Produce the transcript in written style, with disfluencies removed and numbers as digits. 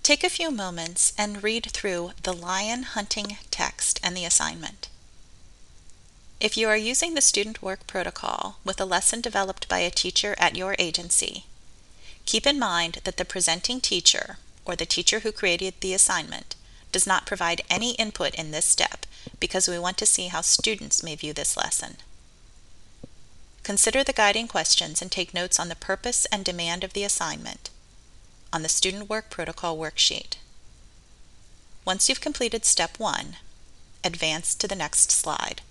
Take a few moments and read through the lion hunting text and the assignment. If you are using the student work protocol with a lesson developed by a teacher at your agency, keep in mind that the presenting teacher, or the teacher who created the assignment, does not provide any input in this step because we want to see how students may view this lesson. Consider the guiding questions and take notes on the purpose and demand of the assignment on the Student Work Protocol worksheet. Once you've completed Step 1, advance to the next slide.